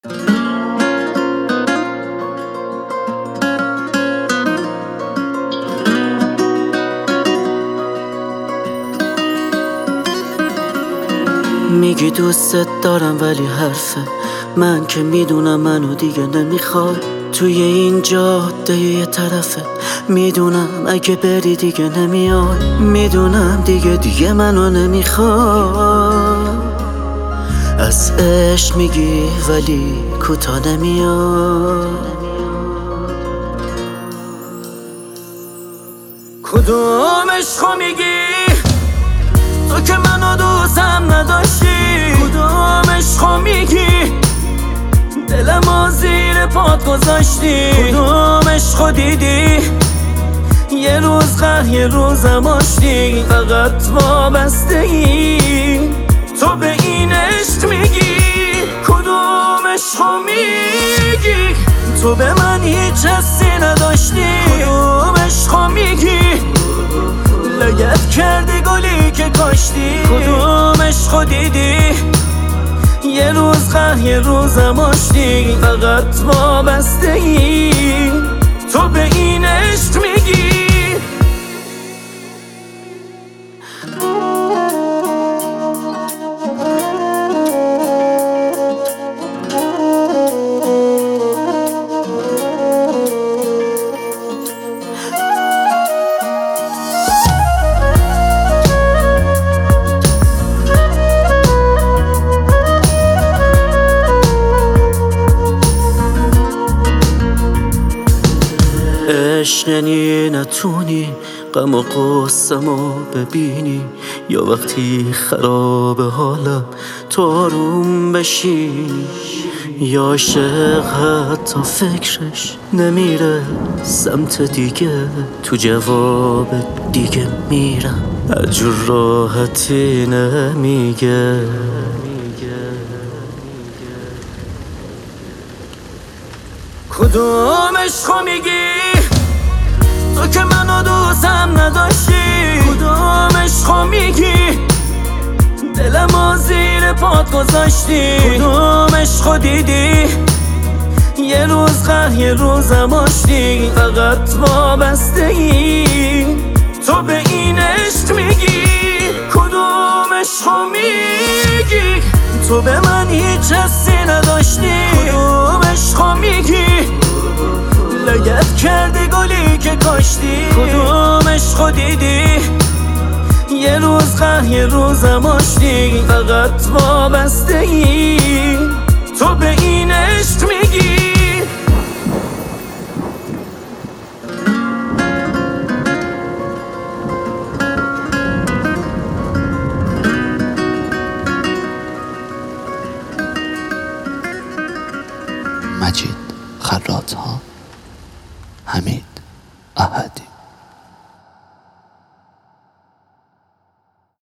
میگی دوستت دارم ولی حرفه من که میدونم منو دیگه نمیخوای. توی این جاده یه طرفه میدونم اگه بری دیگه نمیای. میدونم دیگه منو نمیخوای. از عشق میگی ولی کوتا نمیای. کدوم عشقو میگی تو که منو دوستم نداشتی؟ کدوم عشقو میگی دلمو زیر پات گذاشتی؟ کدوم عشقو دیدی یه روز قهر یه روزم آشتی؟ فقط وابستگی تو به این عشق میگی. کدوم عشقو میگی تو به من هیچ حسی نداشتی؟ کدوم عشقو میگی لگد کردی گلی که کاشتی؟ کدوم عشقو دیدی یه روز قهر یه روزم آشتی؟ فقط وابستگی تو به این عشق میگی. عشق یعنی نتونی غم و غصه‌مو ببینی، یا وقتی خراب حالم تو آروم بشینی، یا عاشق حتی فکرش نمیره سمت دیگه تو جواب دیگه میرم هرجور راحتی نمیگه. کدوم عشقو میگی تو که منو دوستم نداشتی؟ کدوم عشقو میگی دلمو زیر پات گذاشتی؟ کدوم عشقو دیدی یه روز قهر یه روزم آشتی؟ فقط وابستگی تو به این عشق میگی. کدوم عشقو میگی تو به من هیچ حسی نداشتی؟ کدوم عشقو میگی لگد کردی گلی که کاشتی؟ کدوم عشقو دیدی یه روز قهر یه روزم آشتی؟ فقط وابستگی تو به این عشق میگی. مجید خراط‌ها، حمید احدی.